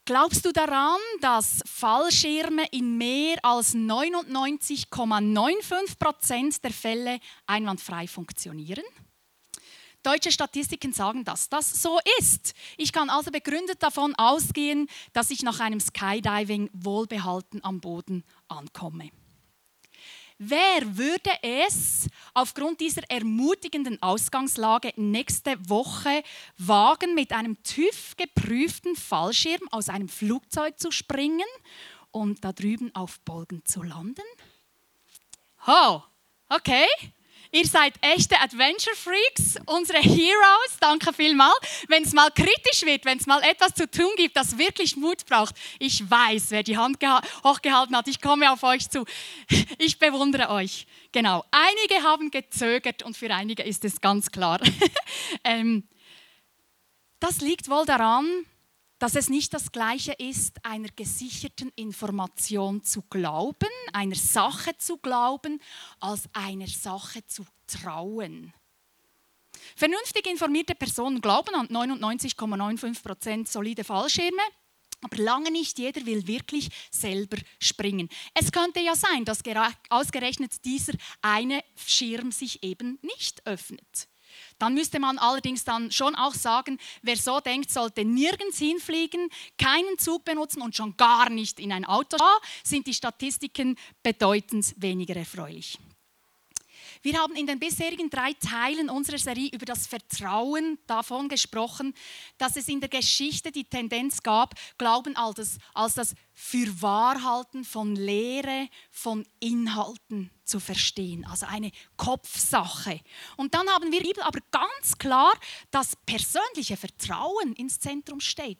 Glaubst du daran, dass Fallschirme in mehr als 99,95% der Fälle einwandfrei funktionieren? Deutsche Statistiken sagen, dass das so ist. Ich kann also begründet davon ausgehen, dass ich nach einem Skydiving wohlbehalten am Boden ankomme. Wer würde es aufgrund dieser ermutigenden Ausgangslage nächste Woche wagen, mit einem TÜV-geprüften Fallschirm aus einem Flugzeug zu springen und da drüben auf Bolgen zu landen? Oh, okay. Ihr seid echte Adventure-Freaks, unsere Heroes, danke vielmals. Wenn es mal kritisch wird, wenn es mal etwas zu tun gibt, das wirklich Mut braucht, ich weiß, wer die Hand hochgehalten hat, ich komme auf euch zu. Ich bewundere euch. Genau, einige haben gezögert und für einige ist es ganz klar. Das liegt wohl daran, dass es nicht das Gleiche ist, einer gesicherten Information zu glauben, einer Sache zu glauben, als einer Sache zu trauen. Vernünftig informierte Personen glauben an 99,95% solide Fallschirme, aber lange nicht jeder will wirklich selber springen. Es könnte ja sein, dass ausgerechnet dieser eine Schirm sich eben nicht öffnet. Dann müsste man allerdings dann schon auch sagen, wer so denkt, sollte nirgends hinfliegen, keinen Zug benutzen und schon gar nicht in ein Auto. Da sind die Statistiken bedeutend weniger erfreulich. Wir haben in den bisherigen 3 Teilen unserer Serie über das Vertrauen davon gesprochen, dass es in der Geschichte die Tendenz gab, Glauben als das Fürwahrhalten von Lehre, von Inhalten zu verstehen. Also eine Kopfsache. Und dann haben wir in der Bibel aber ganz klar das persönliche Vertrauen ins Zentrum stellt,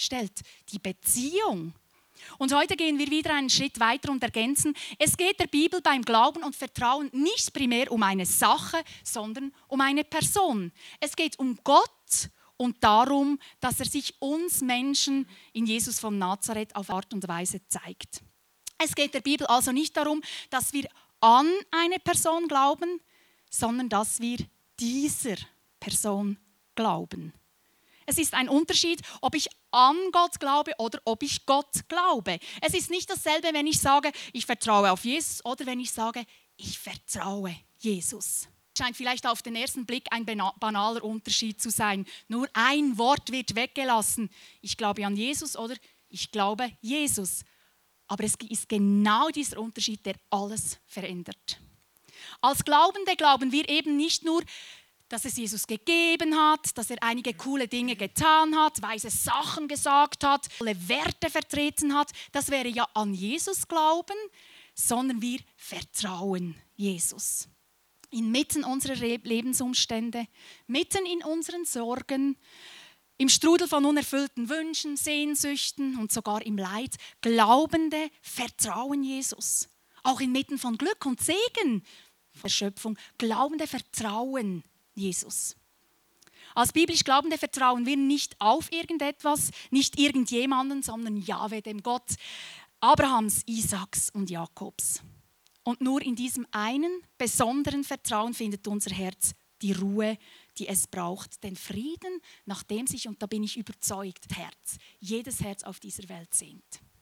die Beziehung. Und heute gehen wir wieder einen Schritt weiter und ergänzen, es geht der Bibel beim Glauben und Vertrauen nicht primär um eine Sache, sondern um eine Person. Es geht um Gott und darum, dass er sich uns Menschen in Jesus von Nazareth auf Art und Weise zeigt. Es geht der Bibel also nicht darum, dass wir an eine Person glauben, sondern dass wir dieser Person glauben. Es ist ein Unterschied, ob ich an Gott glaube oder ob ich Gott glaube. Es ist nicht dasselbe, wenn ich sage, ich vertraue auf Jesus oder wenn ich sage, ich vertraue Jesus. Scheint vielleicht auf den ersten Blick ein banaler Unterschied zu sein. Nur ein Wort wird weggelassen. Ich glaube an Jesus oder ich glaube Jesus. Aber es ist genau dieser Unterschied, der alles verändert. Als Glaubende glauben wir eben nicht nur, dass es Jesus gegeben hat, dass er einige coole Dinge getan hat, weise Sachen gesagt hat, alle Werte vertreten hat. Das wäre ja an Jesus glauben, sondern wir vertrauen Jesus. Inmitten unserer Lebensumstände, mitten in unseren Sorgen, im Strudel von unerfüllten Wünschen, Sehnsüchten und sogar im Leid, Glaubende vertrauen Jesus. Auch inmitten von Glück und Segen, Erschöpfung, Glaubende vertrauen Jesus. Als biblisch Glaubende vertrauen wir nicht auf irgendetwas, nicht irgendjemanden, sondern Jahwe, dem Gott Abrahams, Isaaks und Jakobs. Und nur in diesem einen besonderen Vertrauen findet unser Herz die Ruhe, die es braucht, den Frieden, nach dem sich, und da bin ich überzeugt, jedes Herz auf dieser Welt sehnt.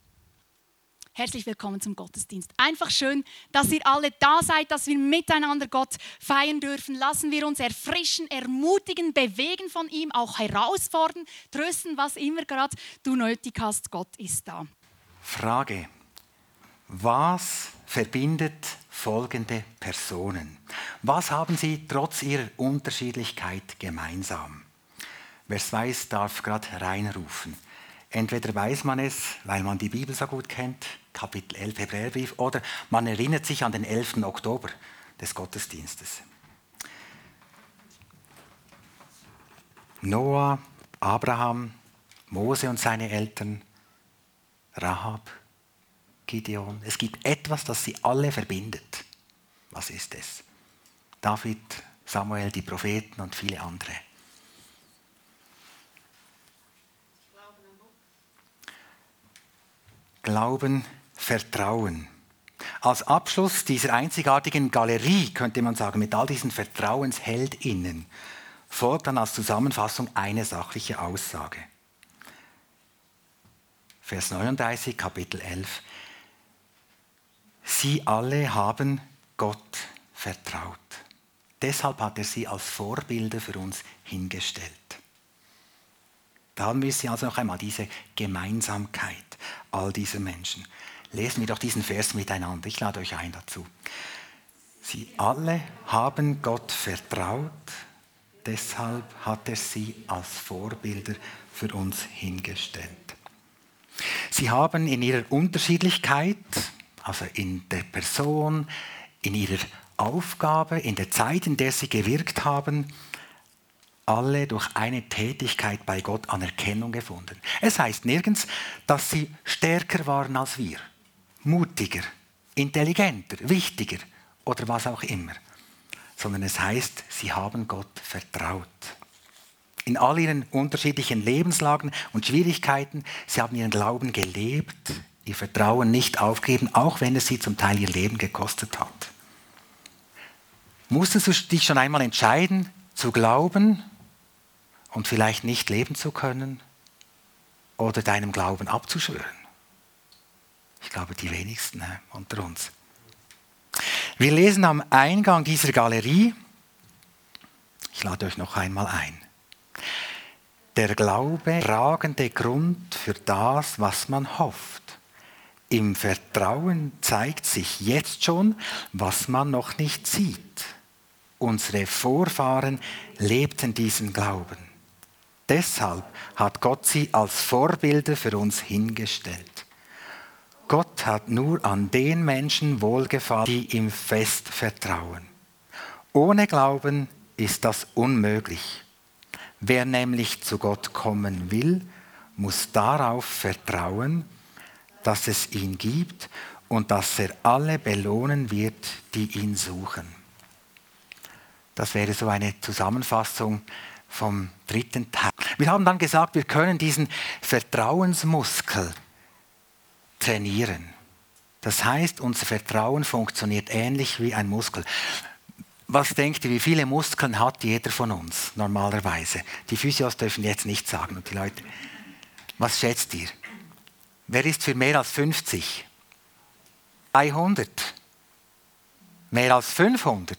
Herzlich willkommen zum Gottesdienst. Einfach schön, dass ihr alle da seid, dass wir miteinander Gott feiern dürfen. Lassen wir uns erfrischen, ermutigen, bewegen von ihm, auch herausfordern, trösten, was immer gerade du nötig hast. Gott ist da. Frage: Was verbindet folgende Personen? Was haben sie trotz ihrer Unterschiedlichkeit gemeinsam? Wer es weiß, darf gerade reinrufen. Entweder weiß man es, weil man die Bibel so gut kennt, Kapitel 11 Hebräerbrief, oder man erinnert sich an den 11. Oktober des Gottesdienstes. Noah, Abraham, Mose und seine Eltern, Rahab, Gideon. Es gibt etwas, das sie alle verbindet. Was ist es? David, Samuel, die Propheten und viele andere. Glauben, Vertrauen. Als Abschluss dieser einzigartigen Galerie, könnte man sagen, mit all diesen VertrauensheldInnen, folgt dann als Zusammenfassung eine sachliche Aussage. Vers 39, Kapitel 11. Sie alle haben Gott vertraut. Deshalb hat er sie als Vorbilder für uns hingestellt. Da haben wir sie also noch einmal, diese Gemeinsamkeit all dieser Menschen. Lesen wir doch diesen Vers miteinander. Ich lade euch ein dazu. Sie alle haben Gott vertraut, deshalb hat er sie als Vorbilder für uns hingestellt. Sie haben in ihrer Unterschiedlichkeit, also in der Person, in ihrer Aufgabe, in der Zeit, in der sie gewirkt haben, alle durch eine Tätigkeit bei Gott Anerkennung gefunden. Es heißt nirgends, dass sie stärker waren als wir, mutiger, intelligenter, wichtiger oder was auch immer, sondern es heißt, sie haben Gott vertraut. In all ihren unterschiedlichen Lebenslagen und Schwierigkeiten, sie haben ihren Glauben gelebt, ihr Vertrauen nicht aufgegeben, auch wenn es sie zum Teil ihr Leben gekostet hat. Musstest du dich schon einmal entscheiden, zu glauben und vielleicht nicht leben zu können oder deinem Glauben abzuschwören? Ich glaube, die wenigsten unter uns. Wir lesen am Eingang dieser Galerie, ich lade euch noch einmal ein, der Glaube, tragende Grund für das, was man hofft. Im Vertrauen zeigt sich jetzt schon, was man noch nicht sieht. Unsere Vorfahren lebten diesen Glauben. Deshalb hat Gott sie als Vorbilder für uns hingestellt. Gott hat nur an den Menschen wohlgefallen, die ihm fest vertrauen. Ohne Glauben ist das unmöglich. Wer nämlich zu Gott kommen will, muss darauf vertrauen, dass es ihn gibt und dass er alle belohnen wird, die ihn suchen. Das wäre so eine Zusammenfassung vom 3. Teil. Wir haben dann gesagt, wir können diesen Vertrauensmuskel trainieren. Das heißt, unser Vertrauen funktioniert ähnlich wie ein Muskel. Was denkt ihr, wie viele Muskeln hat jeder von uns normalerweise? Die Physios dürfen jetzt nicht sagen und die Leute. Was schätzt ihr? Wer ist für mehr als 50? 300? Mehr als 500?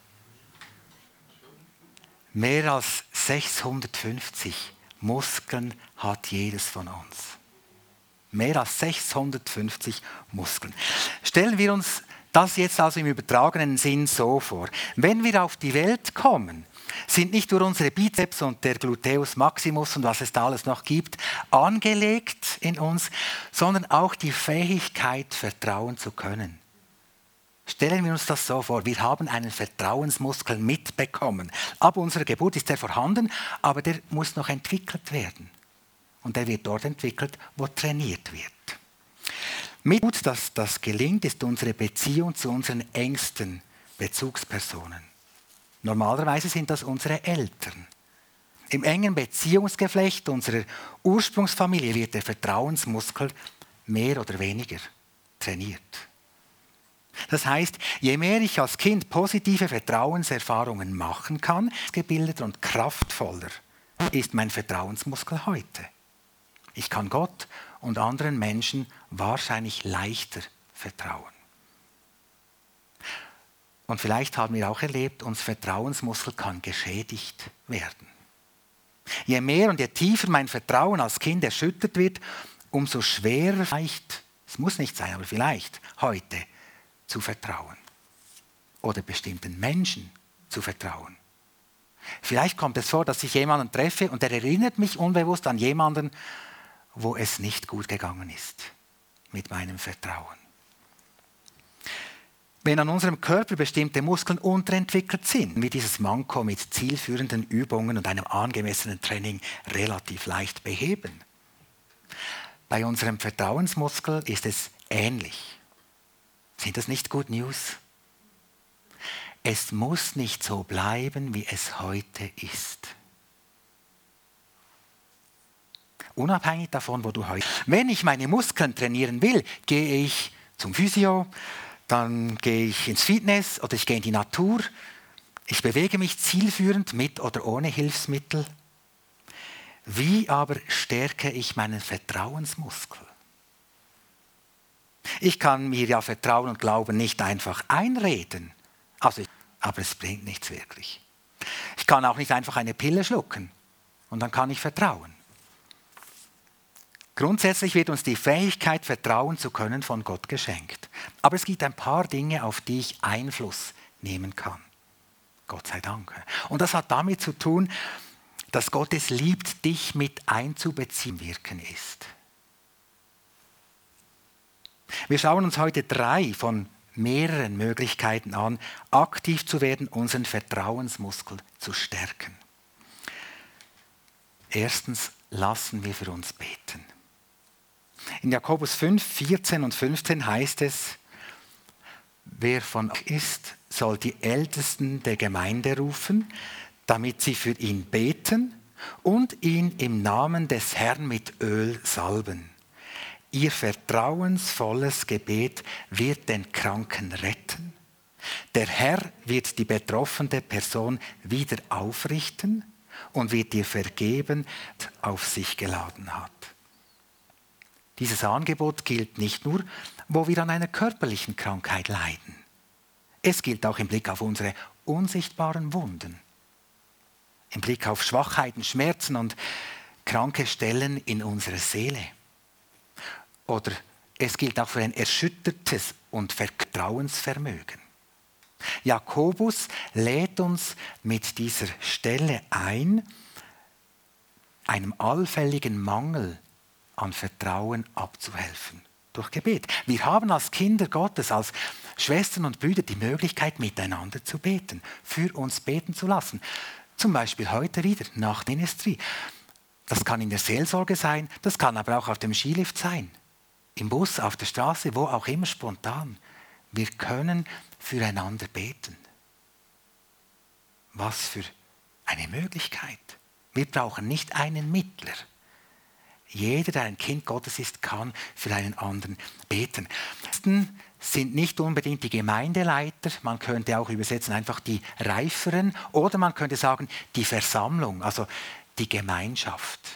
Mehr als 650 Muskeln hat jedes von uns. Mehr als 650 Muskeln. Stellen wir uns das jetzt also im übertragenen Sinn so vor. Wenn wir auf die Welt kommen, sind nicht nur unsere Bizeps und der Gluteus Maximus und was es da alles noch gibt, angelegt in uns, sondern auch die Fähigkeit, vertrauen zu können. Stellen wir uns das so vor, wir haben einen Vertrauensmuskel mitbekommen. Ab unserer Geburt ist er vorhanden, aber der muss noch entwickelt werden. Und der wird dort entwickelt, wo trainiert wird. Mit, dass das gelingt, ist unsere Beziehung zu unseren engsten Bezugspersonen. Normalerweise sind das unsere Eltern. Im engen Beziehungsgeflecht unserer Ursprungsfamilie wird der Vertrauensmuskel mehr oder weniger trainiert. Das heißt, je mehr ich als Kind positive Vertrauenserfahrungen machen kann, gebildeter und kraftvoller ist mein Vertrauensmuskel heute. Ich kann Gott und anderen Menschen wahrscheinlich leichter vertrauen. Und vielleicht haben wir auch erlebt, unser Vertrauensmuskel kann geschädigt werden. Je mehr und je tiefer mein Vertrauen als Kind erschüttert wird, umso schwerer vielleicht, es muss nicht sein, aber vielleicht heute zu vertrauen. Oder bestimmten Menschen zu vertrauen. Vielleicht kommt es vor, dass ich jemanden treffe und der erinnert mich unbewusst an jemanden, wo es nicht gut gegangen ist mit meinem Vertrauen. Wenn an unserem Körper bestimmte Muskeln unterentwickelt sind, wird dieses Manko mit zielführenden Übungen und einem angemessenen Training relativ leicht beheben. Bei unserem Vertrauensmuskel ist es ähnlich. Sind das nicht Good News? Es muss nicht so bleiben, wie es heute ist. Unabhängig davon, wo du heute bist. Wenn ich meine Muskeln trainieren will, gehe ich zum Physio, dann gehe ich ins Fitness oder ich gehe in die Natur. Ich bewege mich zielführend mit oder ohne Hilfsmittel. Wie aber stärke ich meinen Vertrauensmuskel? Ich kann mir ja Vertrauen und Glauben nicht einfach einreden. Aber es bringt nichts wirklich. Ich kann auch nicht einfach eine Pille schlucken und dann kann ich vertrauen. Grundsätzlich wird uns die Fähigkeit, vertrauen zu können, von Gott geschenkt. Aber es gibt ein paar Dinge, auf die ich Einfluss nehmen kann. Gott sei Dank. Und das hat damit zu tun, dass Gott es liebt, dich mit einzubeziehen, wirken ist. Wir schauen uns heute 3 von mehreren Möglichkeiten an, aktiv zu werden, unseren Vertrauensmuskel zu stärken. Erstens, lassen wir für uns beten. In Jakobus 5, 14 und 15 heißt es, wer von euch ist, soll die Ältesten der Gemeinde rufen, damit sie für ihn beten und ihn im Namen des Herrn mit Öl salben. Ihr vertrauensvolles Gebet wird den Kranken retten. Der Herr wird die betroffene Person wieder aufrichten und wird ihr vergeben, was auf sich geladen hat. Dieses Angebot gilt nicht nur, wo wir an einer körperlichen Krankheit leiden. Es gilt auch im Blick auf unsere unsichtbaren Wunden, im Blick auf Schwachheiten, Schmerzen und kranke Stellen in unserer Seele. Oder es gilt auch für ein erschüttertes und Vertrauensvermögen. Jakobus lädt uns mit dieser Stelle ein, einem allfälligen Mangel an Vertrauen abzuhelfen. Durch Gebet. Wir haben als Kinder Gottes, als Schwestern und Brüder die Möglichkeit, miteinander zu beten, für uns beten zu lassen. Zum Beispiel heute wieder nach Ministry. Das kann in der Seelsorge sein, das kann aber auch auf dem Skilift sein. Im Bus, auf der Straße, wo auch immer spontan. Wir können füreinander beten. Was für eine Möglichkeit. Wir brauchen nicht einen Mittler. Jeder, der ein Kind Gottes ist, kann für einen anderen beten. Sind nicht unbedingt die Gemeindeleiter, man könnte auch übersetzen einfach die Reiferen oder man könnte sagen die Versammlung, also die Gemeinschaft.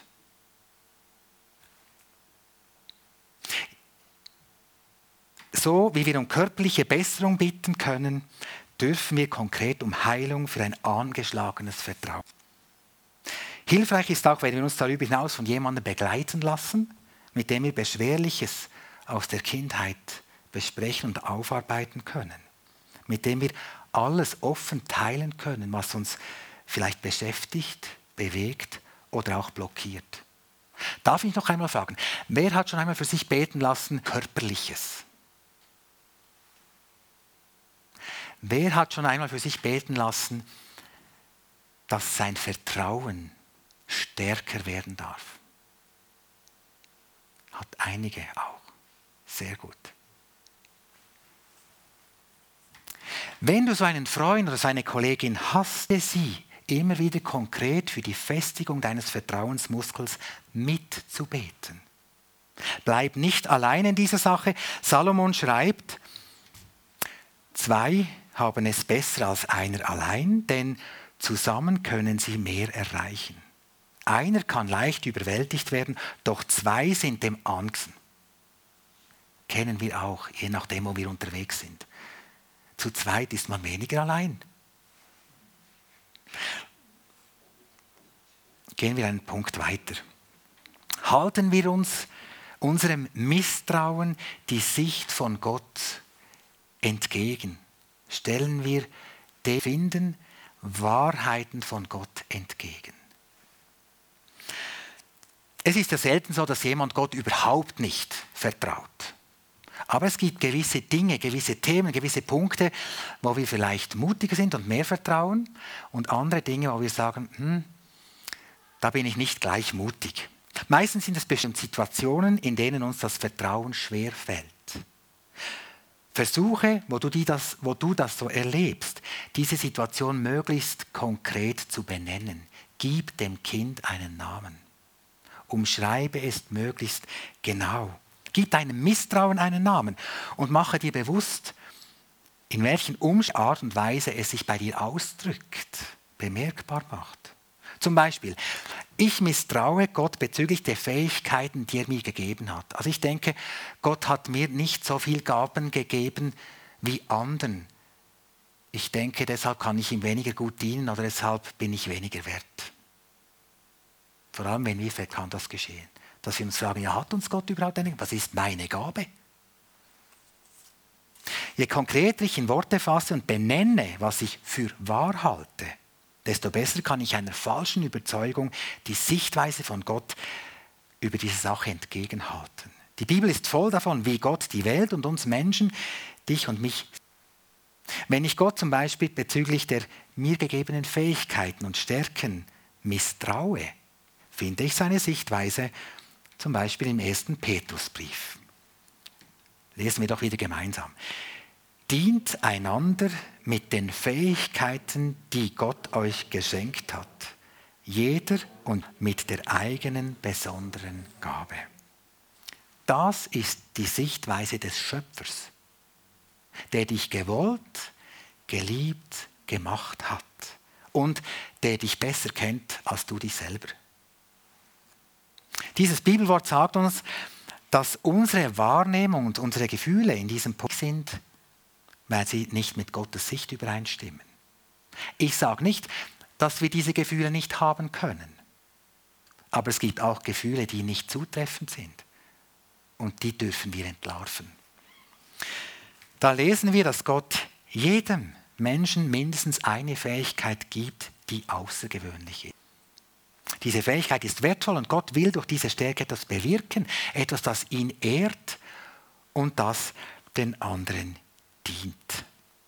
So wie wir um körperliche Besserung bitten können, dürfen wir konkret um Heilung für ein angeschlagenes Vertrauen. Hilfreich ist auch, wenn wir uns darüber hinaus von jemandem begleiten lassen, mit dem wir Beschwerliches aus der Kindheit besprechen und aufarbeiten können. Mit dem wir alles offen teilen können, was uns vielleicht beschäftigt, bewegt oder auch blockiert. Darf ich noch einmal fragen, wer hat schon einmal für sich beten lassen, Körperliches? Wer hat schon einmal für sich beten lassen, dass sein Vertrauen stärker werden darf? Hat einige auch. Sehr gut. Wenn du so einen Freund oder so eine Kollegin hast, sie immer wieder konkret für die Festigung deines Vertrauensmuskels mitzubeten. Bleib nicht allein in dieser Sache. Salomon schreibt, 2 haben es besser als einer allein, denn zusammen können sie mehr erreichen. Einer kann leicht überwältigt werden, doch 2 sind dem angst. Kennen wir auch, je nachdem, wo wir unterwegs sind. Zu zweit ist man weniger allein. Gehen wir einen Punkt weiter. Halten wir uns unserem Misstrauen die Sicht von Gott entgegen. Stellen wir dem Finden Wahrheiten von Gott entgegen. Es ist ja selten so, dass jemand Gott überhaupt nicht vertraut. Aber es gibt gewisse Dinge, gewisse Themen, gewisse Punkte, wo wir vielleicht mutiger sind und mehr vertrauen und andere Dinge, wo wir sagen, da bin ich nicht gleich mutig. Meistens sind es bestimmte Situationen, in denen uns das Vertrauen schwer fällt. Versuche, wo du das so erlebst, diese Situation möglichst konkret zu benennen. Gib dem Kind einen Namen. Umschreibe es möglichst genau. Gib deinem Misstrauen einen Namen und mache dir bewusst, in welchen Art und Weise es sich bei dir ausdrückt, bemerkbar macht. Zum Beispiel, ich misstraue Gott bezüglich der Fähigkeiten, die er mir gegeben hat. Also ich denke, Gott hat mir nicht so viel Gaben gegeben wie anderen. Ich denke, deshalb kann ich ihm weniger gut dienen oder deshalb bin ich weniger wert. Vor allem, wenn wir, kann das geschehen. Dass wir uns fragen, ja, hat uns Gott überhaupt eine Gabe? Was ist meine Gabe? Je konkreter ich in Worte fasse und benenne, was ich für wahr halte, desto besser kann ich einer falschen Überzeugung die Sichtweise von Gott über diese Sache entgegenhalten. Die Bibel ist voll davon, wie Gott die Welt und uns Menschen, dich und mich. Wenn ich Gott zum Beispiel bezüglich der mir gegebenen Fähigkeiten und Stärken misstraue, finde ich seine Sichtweise zum Beispiel im 1. Petrusbrief. Lesen wir doch wieder gemeinsam. Dient einander mit den Fähigkeiten, die Gott euch geschenkt hat, jeder und mit der eigenen besonderen Gabe. Das ist die Sichtweise des Schöpfers, der dich gewollt, geliebt, gemacht hat und der dich besser kennt als du dich selber. Dieses Bibelwort sagt uns, dass unsere Wahrnehmung und unsere Gefühle in diesem Punkt sind, weil sie nicht mit Gottes Sicht übereinstimmen. Ich sage nicht, dass wir diese Gefühle nicht haben können. Aber es gibt auch Gefühle, die nicht zutreffend sind. Und die dürfen wir entlarven. Da lesen wir, dass Gott jedem Menschen mindestens eine Fähigkeit gibt, die außergewöhnlich ist. Diese Fähigkeit ist wertvoll und Gott will durch diese Stärke etwas bewirken, etwas, das ihn ehrt und das den anderen dient.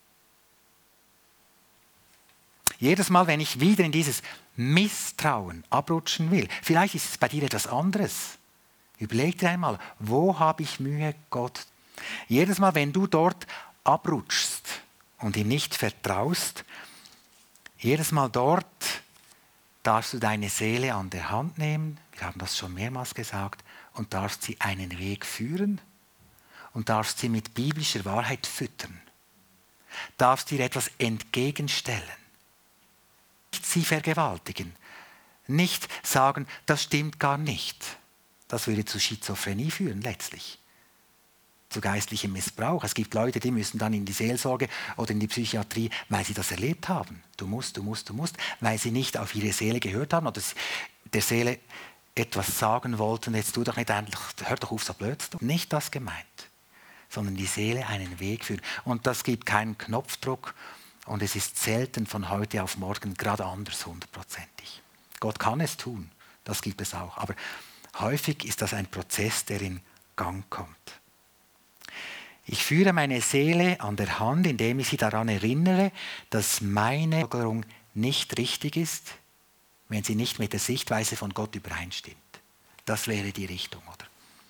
Jedes Mal, wenn ich wieder in dieses Misstrauen abrutschen will, vielleicht ist es bei dir etwas anderes. Überleg dir einmal, wo habe ich Mühe, Gott? Jedes Mal, wenn du dort abrutschst und ihm nicht vertraust, jedes Mal dort darfst du deine Seele an der Hand nehmen, wir haben das schon mehrmals gesagt, und darfst sie einen Weg führen und darfst sie mit biblischer Wahrheit füttern. Darfst dir etwas entgegenstellen. Nicht sie vergewaltigen. Nicht sagen, das stimmt gar nicht. Das würde zu Schizophrenie führen letztlich. Zu geistlichem Missbrauch. Es gibt Leute, die müssen dann in die Seelsorge oder in die Psychiatrie, weil sie das erlebt haben. Du musst, weil sie nicht auf ihre Seele gehört haben oder der Seele etwas sagen wollten, jetzt tu doch nicht endlich, hör doch auf, so blöd zu tun. Nicht das gemeint, sondern die Seele einen Weg führen. Und das gibt keinen Knopfdruck und es ist selten von heute auf morgen gerade anders, 100%. Gott kann es tun, das gibt es auch. Aber häufig ist das ein Prozess, der in Gang kommt. Ich führe meine Seele an der Hand, indem ich sie daran erinnere, dass meine Folgerung nicht richtig ist, wenn sie nicht mit der Sichtweise von Gott übereinstimmt. Das wäre die Richtung, oder?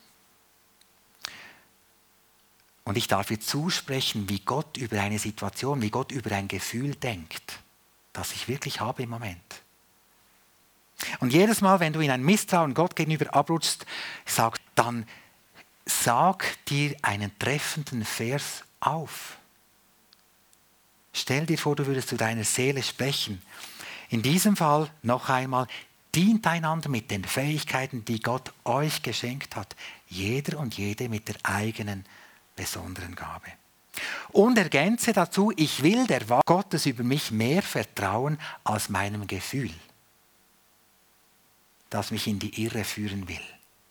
Und ich darf ihr zusprechen, wie Gott über eine Situation, wie Gott über ein Gefühl denkt, das ich wirklich habe im Moment. Und jedes Mal, wenn du in ein Misstrauen Gott gegenüber abrutschst, dann sag dir einen treffenden Vers auf. Stell dir vor, du würdest zu deiner Seele sprechen. In diesem Fall noch einmal, dient einander mit den Fähigkeiten, die Gott euch geschenkt hat. Jeder und jede mit der eigenen besonderen Gabe. Und ergänze dazu, ich will der Wahrheit Gottes über mich mehr vertrauen als meinem Gefühl, das mich in die Irre führen will.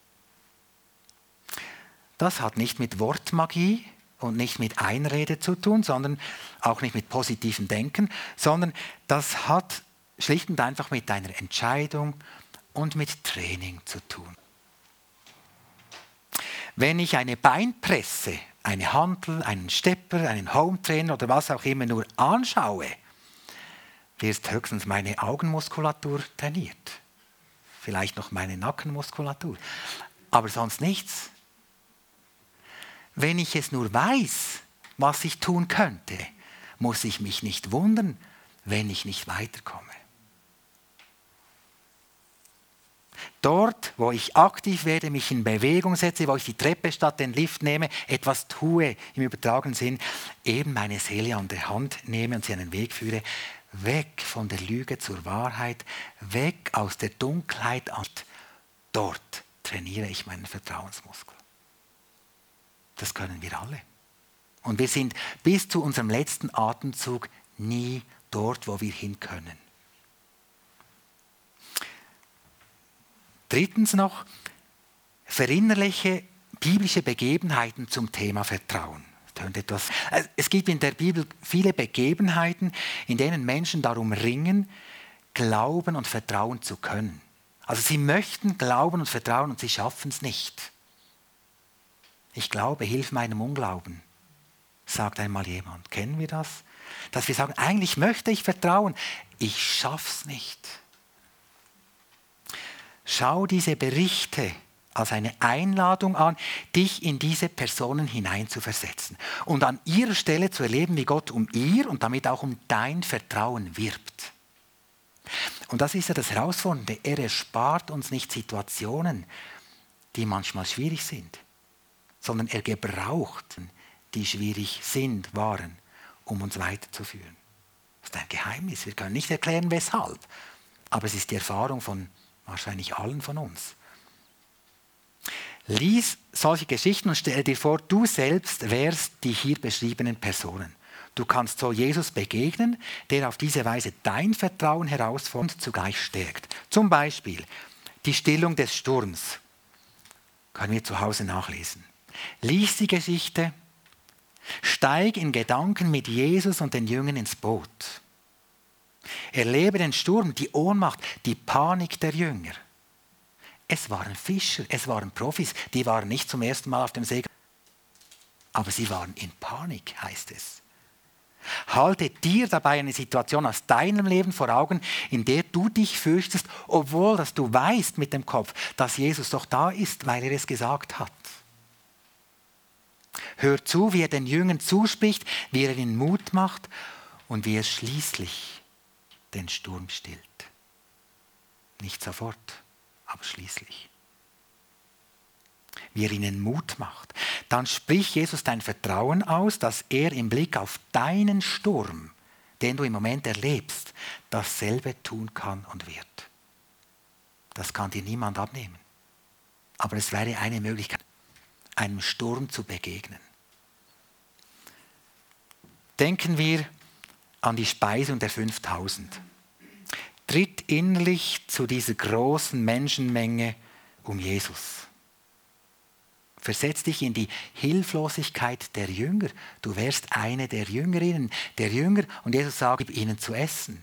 Das hat nicht mit Wortmagie und nicht mit Einrede zu tun, sondern auch nicht mit positivem Denken, sondern das hat schlicht und einfach mit deiner Entscheidung und mit Training zu tun. Wenn ich eine Beinpresse, eine Hantel, einen Stepper, einen Hometrainer oder was auch immer nur anschaue, wird höchstens meine Augenmuskulatur trainiert. Vielleicht noch meine Nackenmuskulatur. Aber sonst nichts. Wenn ich es nur weiß, was ich tun könnte, muss ich mich nicht wundern, wenn ich nicht weiterkomme. Dort, wo ich aktiv werde, mich in Bewegung setze, wo ich die Treppe statt den Lift nehme, etwas tue im übertragenen Sinn, eben meine Seele an der Hand nehme und sie einen Weg führe, weg von der Lüge zur Wahrheit, weg aus der Dunkelheit. Und dort trainiere ich meinen Vertrauensmuskel. Das können wir alle. Und wir sind bis zu unserem letzten Atemzug nie dort, wo wir hin können. Drittens noch, verinnerliche biblische Begebenheiten zum Thema Vertrauen. Es gibt in der Bibel viele Begebenheiten, in denen Menschen darum ringen, glauben und vertrauen zu können. Also sie möchten glauben und vertrauen und sie schaffen es nicht. Ich glaube, hilf meinem Unglauben, sagt einmal jemand. Kennen wir das? Dass wir sagen, eigentlich möchte ich vertrauen, ich schaff's nicht. Schau diese Berichte als eine Einladung an, dich in diese Personen hineinzuversetzen und an ihrer Stelle zu erleben, wie Gott um ihr und damit auch um dein Vertrauen wirbt. Und das ist ja das Herausfordernde. Er erspart uns nicht Situationen, die manchmal schwierig sind, sondern er gebraucht, die schwierig sind, waren, um uns weiterzuführen. Das ist ein Geheimnis. Wir können nicht erklären, weshalb. Aber es ist die Erfahrung von wahrscheinlich allen von uns. Lies solche Geschichten und stell dir vor, du selbst wärst die hier beschriebenen Personen. Du kannst so Jesus begegnen, der auf diese Weise dein Vertrauen herausfordert und zugleich stärkt. Zum Beispiel die Stillung des Sturms. Können wir zu Hause nachlesen. Lies die Geschichte, steig in Gedanken mit Jesus und den Jüngern ins Boot. Erlebe den Sturm, die Ohnmacht, die Panik der Jünger. Es waren Fischer, es waren Profis, die waren nicht zum ersten Mal auf dem See, aber sie waren in Panik, heißt es. Halte dir dabei eine Situation aus deinem Leben vor Augen, in der du dich fürchtest, obwohl dass du weißt mit dem Kopf, dass Jesus doch da ist, weil er es gesagt hat. Hör zu, wie er den Jüngern zuspricht, wie er ihnen Mut macht und wie er schließlich den Sturm stillt. Nicht sofort, aber schließlich. Wie er ihnen Mut macht. Dann sprich Jesus dein Vertrauen aus, dass er im Blick auf deinen Sturm, den du im Moment erlebst, dasselbe tun kann und wird. Das kann dir niemand abnehmen. Aber es wäre eine Möglichkeit, einem Sturm zu begegnen. Denken wir an die Speisung der 5000. Tritt innerlich zu dieser großen Menschenmenge um Jesus. Versetz dich in die Hilflosigkeit der Jünger. Du wärst eine der Jüngerinnen, der Jünger, und Jesus sagt, gib ihnen zu essen.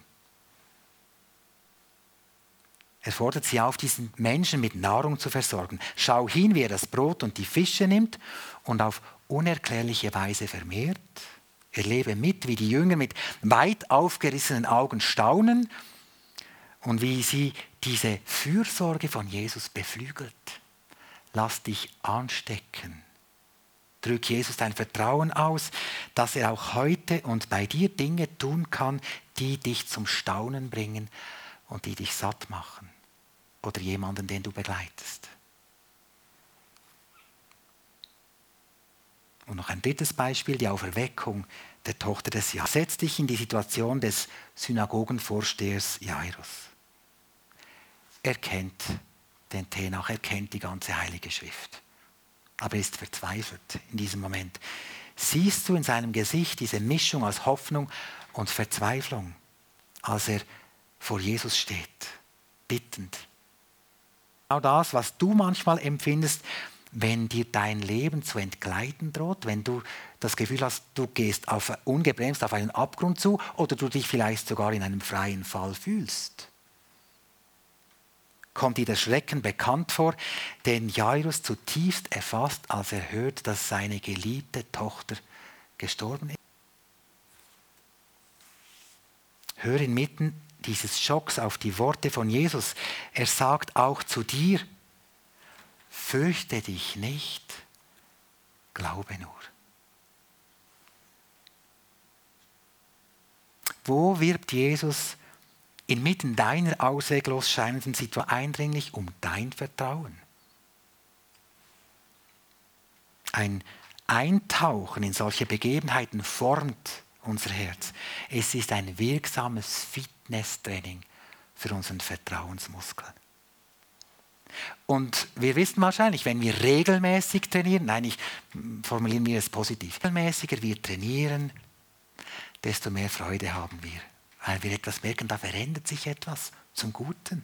Er fordert sie auf, diesen Menschen mit Nahrung zu versorgen. Schau hin, wie er das Brot und die Fische nimmt und auf unerklärliche Weise vermehrt. Erlebe mit, wie die Jünger mit weit aufgerissenen Augen staunen und wie sie diese Fürsorge von Jesus beflügelt. Lass dich anstecken. Drück Jesus dein Vertrauen aus, dass er auch heute und bei dir Dinge tun kann, die dich zum Staunen bringen und die dich satt machen. Oder jemanden, den du begleitest. Und noch ein drittes Beispiel, die Auferweckung der Tochter des Jairus. Setz dich in die Situation des Synagogenvorstehers Jairus. Er kennt den Tenach, er kennt die ganze Heilige Schrift. Aber er ist verzweifelt in diesem Moment. Siehst du in seinem Gesicht diese Mischung aus Hoffnung und Verzweiflung, als er vor Jesus steht, bittend. Genau das, was du manchmal empfindest, wenn dir dein Leben zu entgleiten droht, wenn du das Gefühl hast, du gehst ungebremst auf einen Abgrund zu oder du dich vielleicht sogar in einem freien Fall fühlst. Kommt dir der Schrecken bekannt vor, den Jairus zutiefst erfasst, als er hört, dass seine geliebte Tochter gestorben ist? Hör inmitten dieses Schocks auf die Worte von Jesus. Er sagt auch zu dir, fürchte dich nicht, glaube nur. Wo wirbt Jesus inmitten deiner ausweglos scheinenden Situation eindringlich um dein Vertrauen? Ein Eintauchen in solche Begebenheiten formt unser Herz. Es ist ein wirksames Fitnesstraining für unseren Vertrauensmuskel. Und wir wissen wahrscheinlich, wenn wir regelmäßig trainieren, formulieren wir es positiv, regelmäßiger wir trainieren, desto mehr Freude haben wir. Weil wir etwas merken, da verändert sich etwas zum Guten.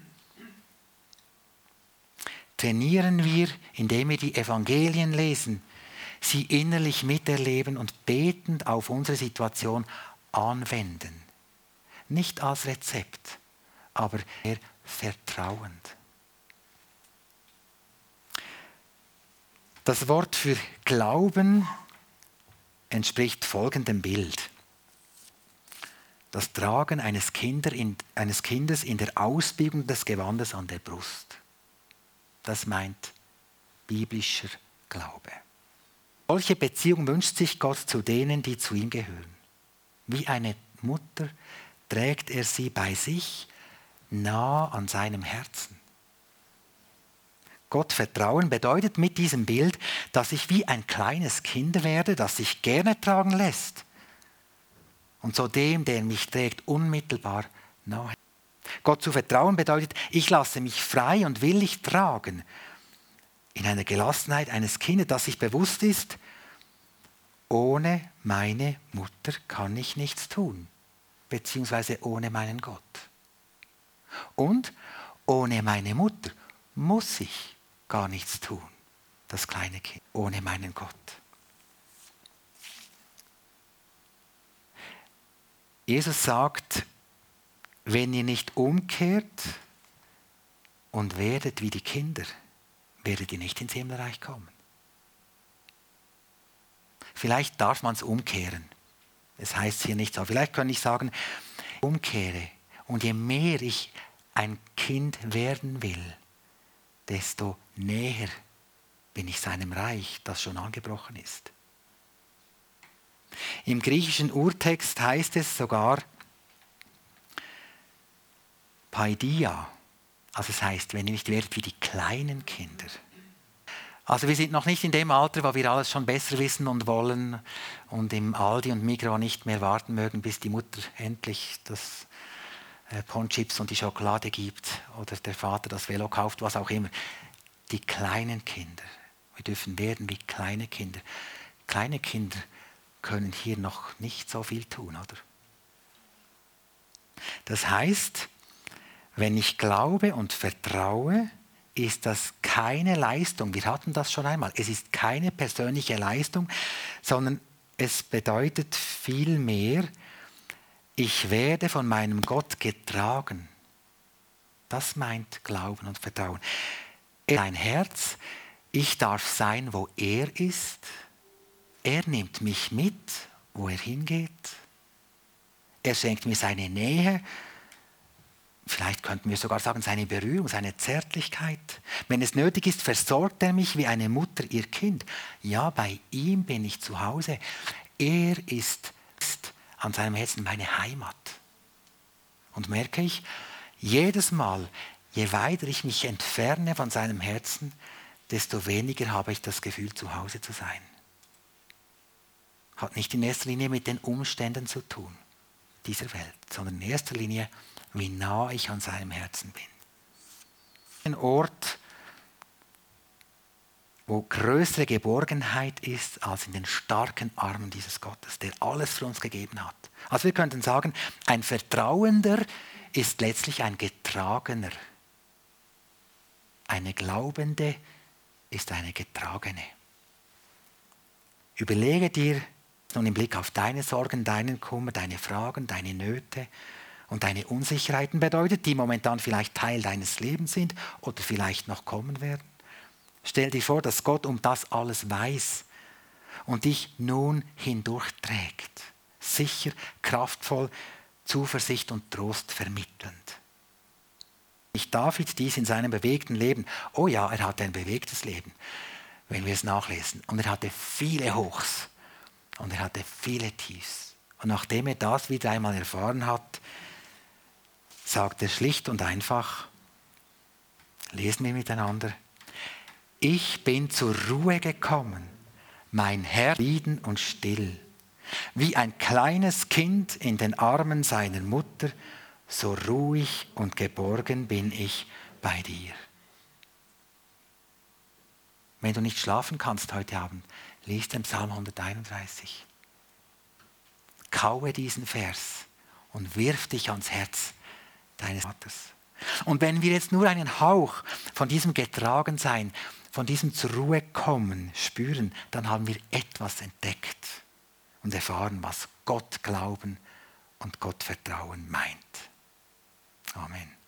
Trainieren wir, indem wir die Evangelien lesen, sie innerlich miterleben und betend auf unsere Situation anwenden. Nicht als Rezept, aber eher vertrauend. Das Wort für Glauben entspricht folgendem Bild. Das Tragen eines Kindes in der Ausbiegung des Gewandes an der Brust. Das meint biblischer Glaube. Solche Beziehung wünscht sich Gott zu denen, die zu ihm gehören. Wie eine Mutter trägt er sie bei sich nah an seinem Herzen. Gott vertrauen bedeutet mit diesem Bild, dass ich wie ein kleines Kind werde, das sich gerne tragen lässt und so dem, der mich trägt, unmittelbar nahe. Gott zu vertrauen bedeutet, ich lasse mich frei und willig tragen, in einer Gelassenheit eines Kindes, das sich bewusst ist, ohne meine Mutter kann ich nichts tun, beziehungsweise ohne meinen Gott. Und ohne meine Mutter muss ich gar nichts tun, das kleine Kind, ohne meinen Gott. Jesus sagt, wenn ihr nicht umkehrt und werdet wie die Kinder, werdet ihr nicht ins Himmelreich kommen. Vielleicht darf man es umkehren. Es heißt hier nicht so. Vielleicht kann ich sagen, umkehre. Und je mehr ich ein Kind werden will, desto näher bin ich seinem Reich, das schon angebrochen ist. Im griechischen Urtext heißt es sogar Paidia. Also es heißt, wenn ihr nicht werdet wie die kleinen Kinder. Also wir sind noch nicht in dem Alter, wo wir alles schon besser wissen und wollen und im Aldi und Migros nicht mehr warten mögen, bis die Mutter endlich das Ponchips und die Schokolade gibt oder der Vater das Velo kauft, was auch immer. Die kleinen Kinder. Wir dürfen werden wie kleine Kinder. Kleine Kinder können hier noch nicht so viel tun, oder? Das heißt, wenn ich glaube und vertraue, ist das keine Leistung. Wir hatten das schon einmal. Es ist keine persönliche Leistung, sondern es bedeutet vielmehr, ich werde von meinem Gott getragen. Das meint Glauben und Vertrauen. Sein Herz, ich darf sein, wo er ist. Er nimmt mich mit, wo er hingeht. Er schenkt mir seine Nähe. Vielleicht könnten wir sogar sagen, seine Berührung, seine Zärtlichkeit. Wenn es nötig ist, versorgt er mich wie eine Mutter ihr Kind. Ja, bei ihm bin ich zu Hause. Er ist an seinem Herzen meine Heimat. Und merke ich, jedes Mal, je weiter ich mich entferne von seinem Herzen, desto weniger habe ich das Gefühl, zu Hause zu sein. Hat nicht in erster Linie mit den Umständen zu tun, dieser Welt, sondern in erster Linie, wie nah ich an seinem Herzen bin. Ein Ort, wo größere Geborgenheit ist als in den starken Armen dieses Gottes, der alles für uns gegeben hat. Also wir könnten sagen, ein Vertrauender ist letztlich ein Getragener. Eine Glaubende ist eine Getragene. Überlege dir nun im Blick auf deine Sorgen, deinen Kummer, deine Fragen, deine Nöte und deine Unsicherheiten bedeutet, die momentan vielleicht Teil deines Lebens sind oder vielleicht noch kommen werden. Stell dir vor, dass Gott um das alles weiß und dich nun hindurchträgt. Sicher, kraftvoll, Zuversicht und Trost vermittelnd. Nicht David dies in seinem bewegten Leben. Oh ja, er hatte ein bewegtes Leben, wenn wir es nachlesen. Und er hatte viele Hochs und er hatte viele Tiefs. Und nachdem er das wieder einmal erfahren hat, sagt er schlicht und einfach, lesen wir miteinander, ich bin zur Ruhe gekommen, mein Herz frieden und still. Wie ein kleines Kind in den Armen seiner Mutter, so ruhig und geborgen bin ich bei dir. Wenn du nicht schlafen kannst heute Abend, lies den Psalm 131. Kaue diesen Vers und wirf dich ans Herz deines Vaters. Und wenn wir jetzt nur einen Hauch von diesem Getragensein, von diesem zur Ruhe kommen spüren, dann haben wir etwas entdeckt und erfahren, was Gott glauben und Gott vertrauen meint. Amen.